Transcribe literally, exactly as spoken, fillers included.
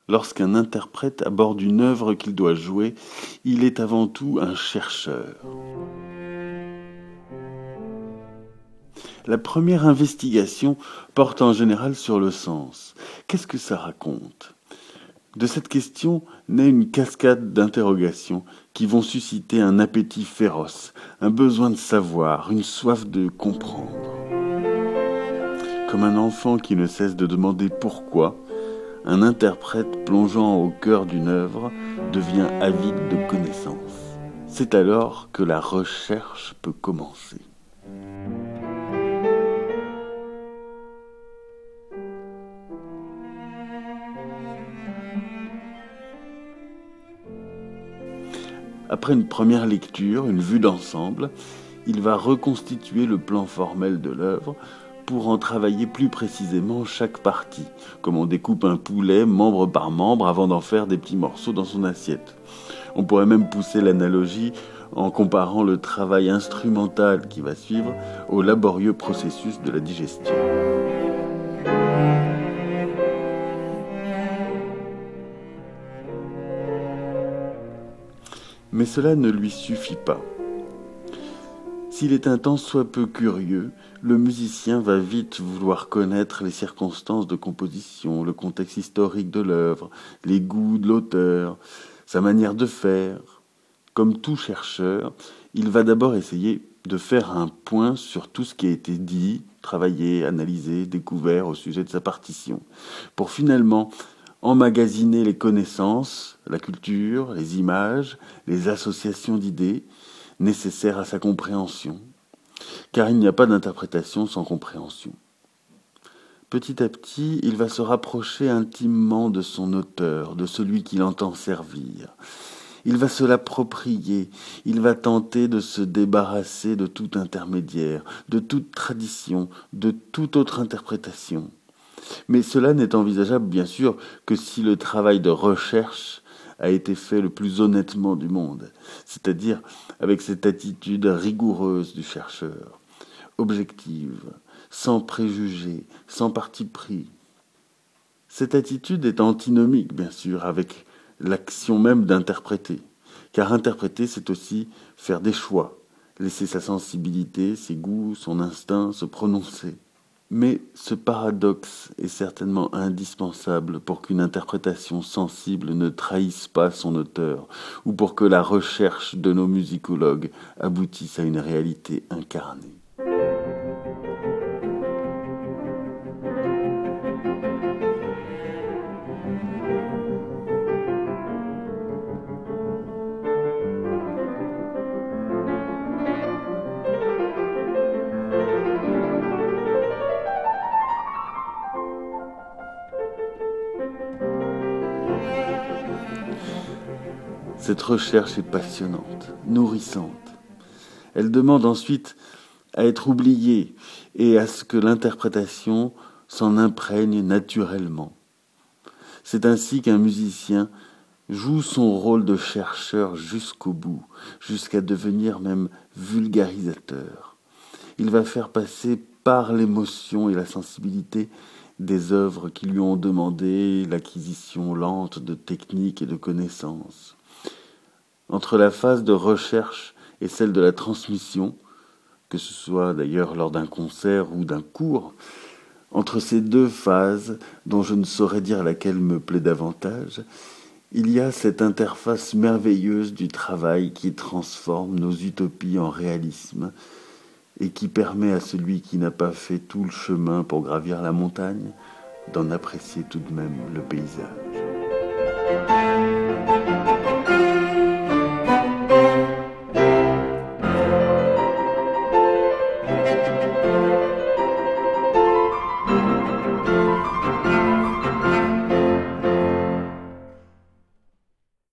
Lorsqu'un interprète aborde une œuvre qu'il doit jouer, il est avant tout un chercheur. La première investigation porte en général sur le sens. Qu'est-ce que ça raconte ? De cette question naît une cascade d'interrogations qui vont susciter un appétit féroce, un besoin de savoir, une soif de comprendre. Comme un enfant qui ne cesse de demander pourquoi, un interprète plongeant au cœur d'une œuvre devient avide de connaissances. C'est alors que la recherche peut commencer. Après une première lecture, une vue d'ensemble, il va reconstituer le plan formel de l'œuvre pour en travailler plus précisément chaque partie, comme on découpe un poulet membre par membre avant d'en faire des petits morceaux dans son assiette. On pourrait même pousser l'analogie en comparant le travail instrumental qui va suivre au laborieux processus de la digestion. Mais cela ne lui suffit pas. S'il est un tant soit peu curieux, le musicien va vite vouloir connaître les circonstances de composition, le contexte historique de l'œuvre, les goûts de l'auteur, sa manière de faire. Comme tout chercheur, il va d'abord essayer de faire un point sur tout ce qui a été dit, travaillé, analysé, découvert au sujet de sa partition, pour finalement emmagasiner les connaissances, la culture, les images, les associations d'idées nécessaires à sa compréhension, car il n'y a pas d'interprétation sans compréhension. Petit à petit, il va se rapprocher intimement de son auteur, de celui qu'il entend servir. Il va se l'approprier, il va tenter de se débarrasser de tout intermédiaire, de toute tradition, de toute autre interprétation. Mais cela n'est envisageable, bien sûr, que si le travail de recherche a été fait le plus honnêtement du monde, c'est-à-dire avec cette attitude rigoureuse du chercheur, objective, sans préjugés, sans parti pris. Cette attitude est antinomique, bien sûr, avec l'action même d'interpréter, car interpréter, c'est aussi faire des choix, laisser sa sensibilité, ses goûts, son instinct se prononcer. Mais ce paradoxe est certainement indispensable pour qu'une interprétation sensible ne trahisse pas son auteur, ou pour que la recherche de nos musicologues aboutisse à une réalité incarnée. Cette recherche est passionnante, nourrissante. Elle demande ensuite à être oubliée et à ce que l'interprétation s'en imprègne naturellement. C'est ainsi qu'un musicien joue son rôle de chercheur jusqu'au bout, jusqu'à devenir même vulgarisateur. Il va faire passer par l'émotion et la sensibilité des œuvres qui lui ont demandé l'acquisition lente de techniques et de connaissances. Entre la phase de recherche et celle de la transmission, que ce soit d'ailleurs lors d'un concert ou d'un cours, entre ces deux phases, dont je ne saurais dire laquelle me plaît davantage, il y a cette interface merveilleuse du travail qui transforme nos utopies en réalisme et qui permet à celui qui n'a pas fait tout le chemin pour gravir la montagne d'en apprécier tout de même le paysage.